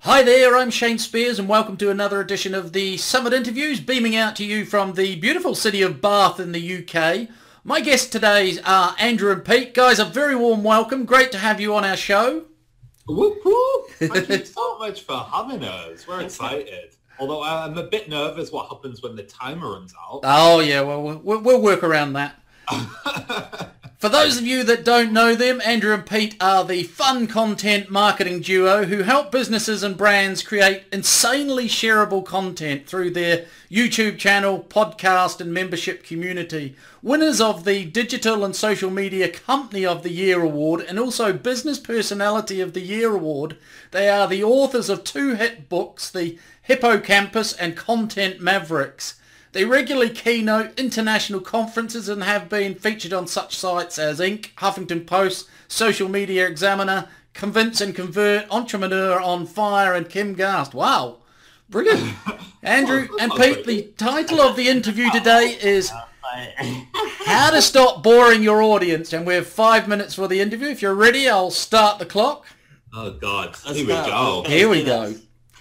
Hi there, I'm Shane Spears and welcome to another edition of the Summit Interviews, beaming out to you from the beautiful city of Bath in the UK. My guests today are Andrew and Pete. Guys, a very warm welcome. Great to have you on our show. Whoop whoop! Thank you so much for having us. We're excited. Although I'm a bit nervous what happens when the timer runs out. Oh yeah, well, we'll work around that. For those of you that don't know them, Andrew and Pete are the fun content marketing duo who help businesses and brands create insanely shareable content through their YouTube channel, podcast and membership community. Winners of the Digital and Social Media Company of the Year Award and also Business Personality of the Year Award. They are the authors of two hit books, the Hippocampus and Content Mavericks. They regularly keynote international conferences and have been featured on such sites as Inc., Huffington Post, Social Media Examiner, Convince and Convert, Entrepreneur on Fire and Kim Gast. Wow, brilliant. Andrew and Pete, the title of the interview today is How to Stop Boring Your Audience. And we have 5 minutes for the interview. If you're ready, I'll start the clock. Oh God, here we go. Here we go.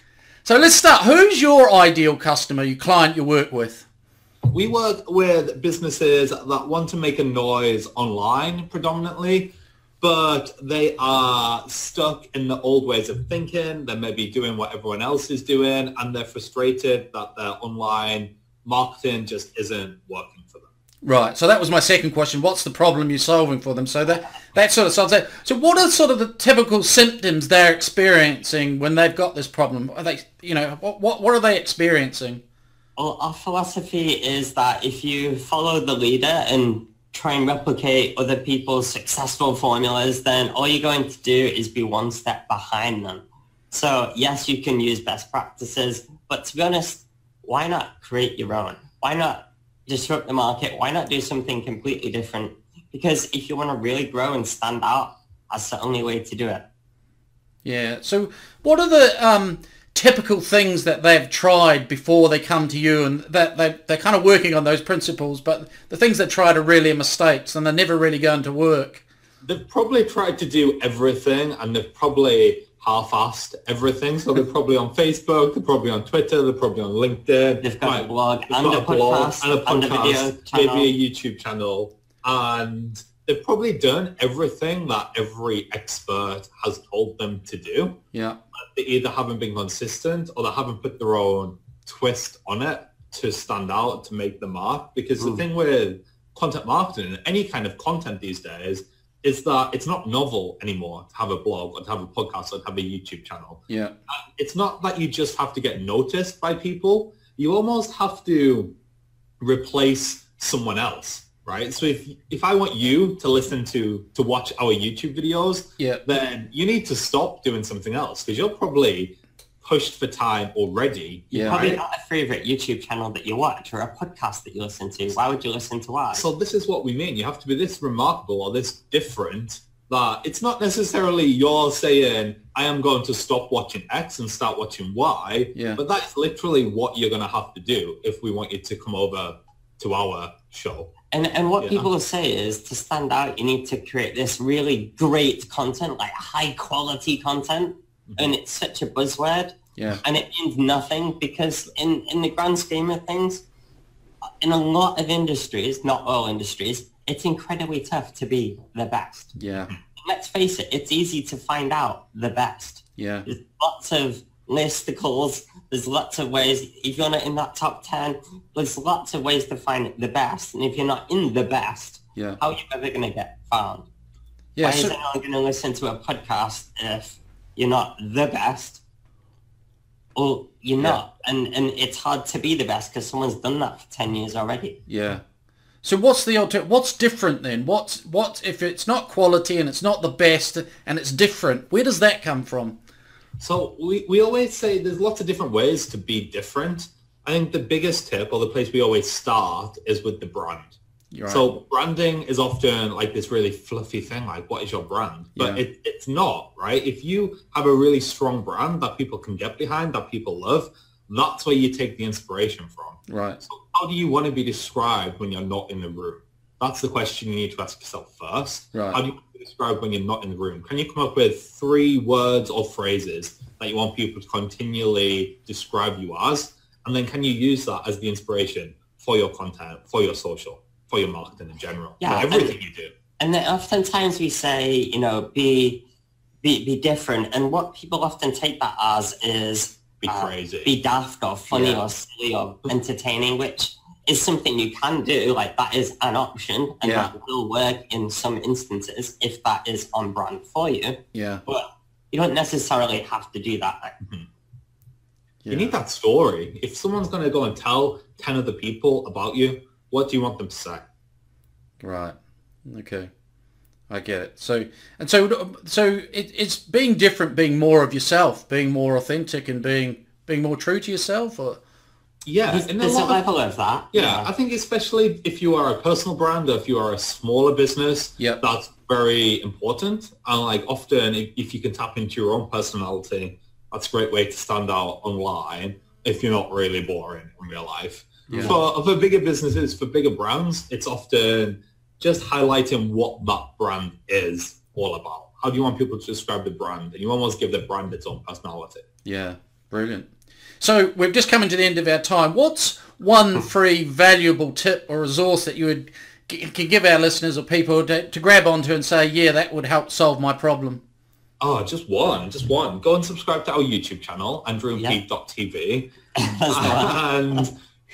So let's start. Who's your ideal customer, your client you work with? We work with businesses that want to make a noise online predominantly, but they are stuck in the old ways of thinking. They may be doing what everyone else is doing, and they're frustrated that their online marketing just isn't working for them. Right. So that was my second question. What's the problem you're solving for them? So that sort of solves that. So what are sort of the typical symptoms they're experiencing when they've got this problem? Are they, what are they experiencing? Well, our philosophy is that if you follow the leader and try and replicate other people's successful formulas, then all you're going to do is be one step behind them. So yes, you can use best practices, but to be honest, why not create your own? Why not disrupt the market? Why not do something completely different? Because if you want to really grow and stand out, that's the only way to do it. Yeah. So what are the typical things that they've tried before they come to you, and that they're kind of working on those principles, but the things they tried are really mistakes and they're never really going to work? They've probably tried to do everything, and they've probably half-assed everything. So they're probably on Facebook, they're probably on Twitter, they're probably on LinkedIn. They've got a blog and a podcast and a video channel. Maybe a YouTube channel. And they've probably done everything that every expert has told them to do. Yeah. They either haven't been consistent or they haven't put their own twist on it to stand out, to make the mark. Because the thing with content marketing and any kind of content these days is that it's not novel anymore to have a blog or to have a podcast or to have a YouTube channel. Yeah. And it's not that you just have to get noticed by people. You almost have to replace someone else, right? So if I want you to listen to watch our YouTube videos, then you need to stop doing something else because you're probably pushed for time already. You probably got a favorite YouTube channel that you watch or a podcast that you listen to. Why would you listen to ours? So this is what we mean. You have to be this remarkable or this different that it's not necessarily you're saying, I am going to stop watching X and start watching Y, but that's literally what you're going to have to do if we want you to come over to our show. And what people will say is to stand out, you need to create this really great content, like high quality content. And it's such a buzzword. Yeah. And it means nothing because in the grand scheme of things, in a lot of industries, not all industries, it's incredibly tough to be the best. Yeah. And let's face it, it's easy to find out the best. Yeah. There's lots of listicles. There's lots of ways. If you're not in that top 10, there's lots of ways to find the best. And if you're not in the best, how are you ever going to get found? Why is anyone going to listen to a podcast if you're not the best? Well, you're not. And it's hard to be the best because someone's done that for 10 years already. Yeah. So what's the what's different then? What if it's not quality and it's not the best and it's different? Where does that come from? So we always say there's lots of different ways to be different. I think the biggest tip or the place we always start is with the brand. Right. So branding is often like this really fluffy thing, like what is your brand? But it's not, right? If you have a really strong brand that people can get behind, that people love, that's where you take the inspiration from. Right. So how do you want to be described when you're not in the room? That's the question you need to ask yourself first. Right. How do you want to be described when you're not in the room? Can you come up with 3 words or phrases that you want people to continually describe you as? And then can you use that as the inspiration for your content, for your social, for your marketing in general, for everything you do? And then oftentimes we say, you know, be different. And what people often take that as is be crazy, be daft or funny or silly or entertaining, which is something you can do. Like that is an option, and that will work in some instances if that is on brand for you. Yeah. But you don't necessarily have to do that. Mm-hmm. You need that story. If someone's going to go and tell 10 other people about you, what do you want them to say? Right. Okay. I get it. So it's being different, being more of yourself, being more authentic, and being more true to yourself. Or there's a level of that. Yeah, I think especially if you are a personal brand or if you are a smaller business, that's very important. And like often, if you can tap into your own personality, that's a great way to stand out online. If you're not really boring in real life. Yeah. For bigger businesses, for bigger brands, it's often just highlighting what that brand is all about. How do you want people to describe the brand? And you almost give the brand its own personality. Yeah, brilliant. So we've just come to the end of our time. What's one free valuable tip or resource that you can give our listeners or people to grab onto and say, yeah, that would help solve my problem? Oh, just one. Go and subscribe to our YouTube channel, andrewandpete.tv. And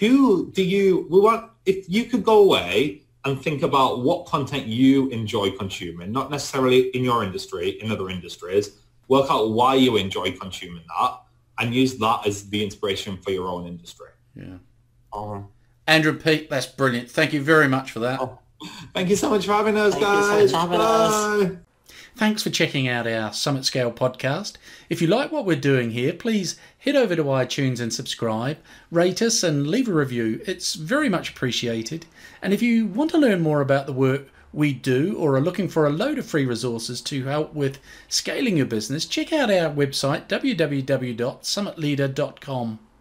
if you could go away and think about what content you enjoy consuming, not necessarily in your industry, in other industries, work out why you enjoy consuming that and use that as the inspiration for your own industry. Yeah. Andrew and Pete, that's brilliant. Thank you very much for that. Thank you so much for having us, guys. Bye. Thanks for checking out our Summit Scale podcast. If you like what we're doing here, please head over to iTunes and subscribe, rate us and leave a review. It's very much appreciated. And if you want to learn more about the work we do or are looking for a load of free resources to help with scaling your business, check out our website, www.summitleader.com.